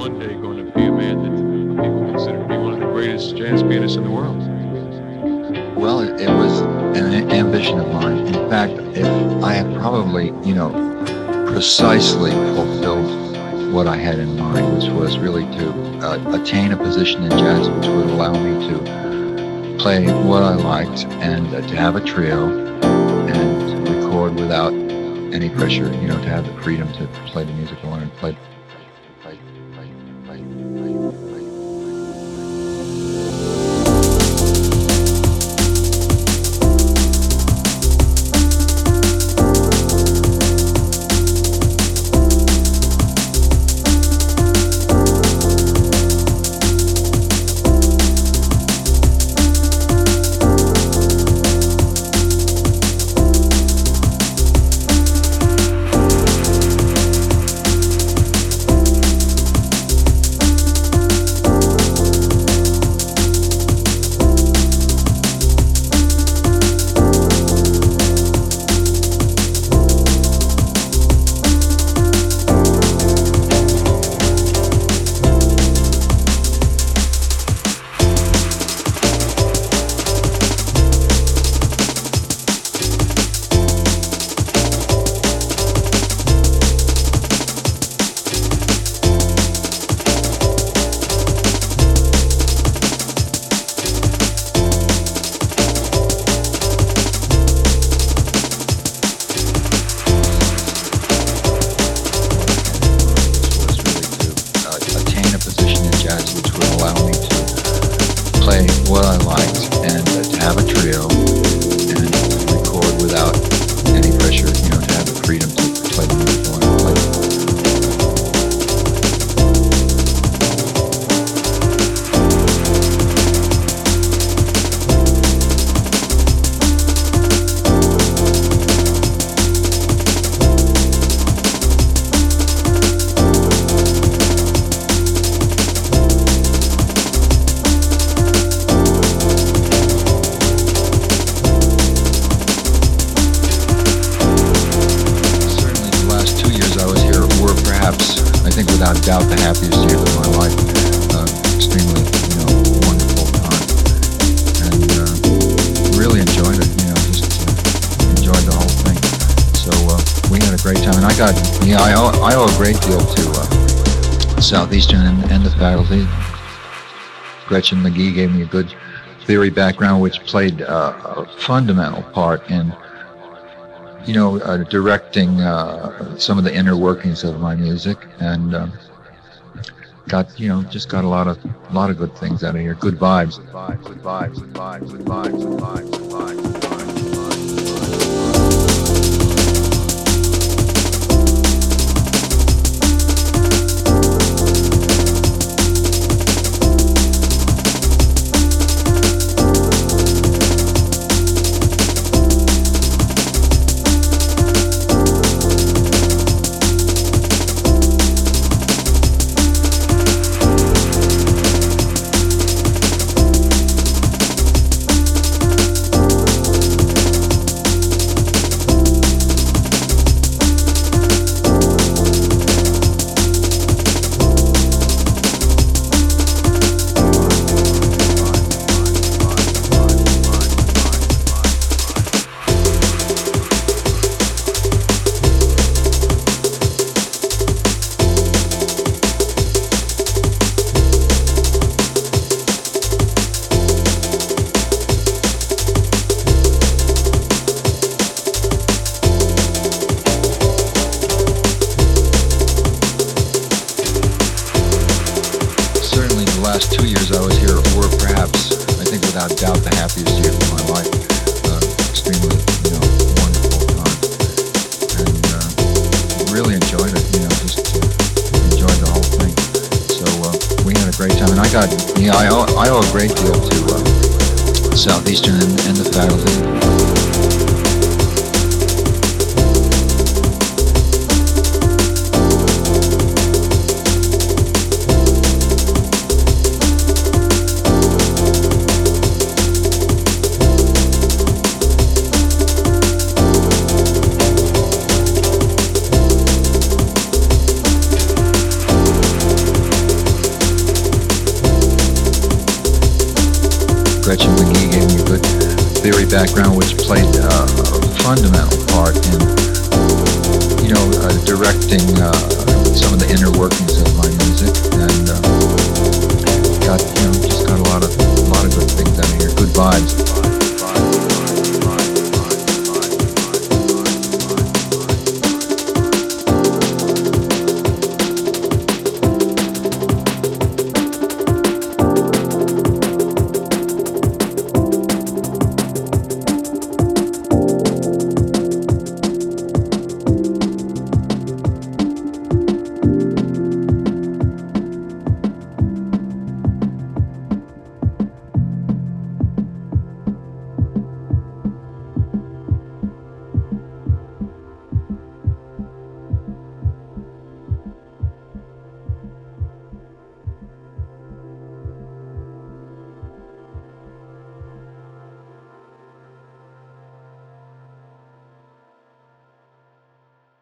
one day going to be a man that people consider to be one of the greatest jazz pianists in the world? Well, it was an ambition of mine. In fact, if I had probably, precisely fulfilled what I had in mind, which was really to attain a position in jazz which would allow me to play what I liked and to have a trio and to record without any pressure, to have the freedom to play the music I wanted to play. What I liked and to have a trio and record without any pressure, to have the freedom to play the music I wanted to play. I think without doubt the happiest years of my life. Extremely, wonderful time, and really enjoyed it. Just enjoyed the whole thing. So we had a great time, and I owe a great deal to Southeastern and the faculty. Gretchen McGee gave me a good theory background, which played a fundamental part in directing some of the inner workings of my music, and just got a lot of good things out of here. Good vibes. Good vibes. Good vibes. Good vibes. Good vibes. Good vibes. Good vibes. Last 2 years I was here were perhaps, I think without doubt, the happiest years of my life. Extremely, wonderful time, and really enjoyed it. Just enjoyed the whole thing. So we had a great time, and I owe a great deal to Southeastern and the faculty. theory background, which played a fundamental part in, directing some of the inner workings of my music, and just got a lot of good things out of here, good vibes.